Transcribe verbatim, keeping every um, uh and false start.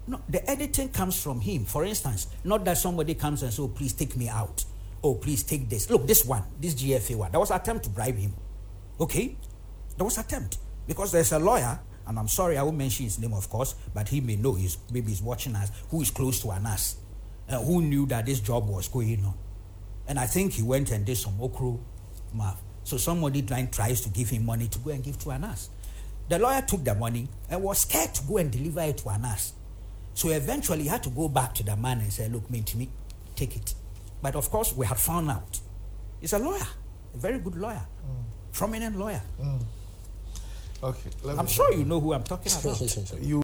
no, the editing comes from him. For instance, not that somebody comes and says, oh, please take me out. Oh, please take this. Look, this one, this G F A one, there was an attempt to bribe him. Okay? There was an attempt. Because there's a lawyer, and I'm sorry, I won't mention his name, of course, but he may know, he's, maybe he's watching us, who is close to Anas, uh, who knew that this job was going on. And I think he went and did some okro math. So somebody tries to give him money to go and give to Anas. The lawyer took the money and was scared to go and deliver it to Anas. So eventually he had to go back to the man and say, look, me to me, take it. But of course, we had found out. He's a lawyer, a very good lawyer, mm. prominent lawyer. Mm. Okay. I'm sure you know who I'm talking about. you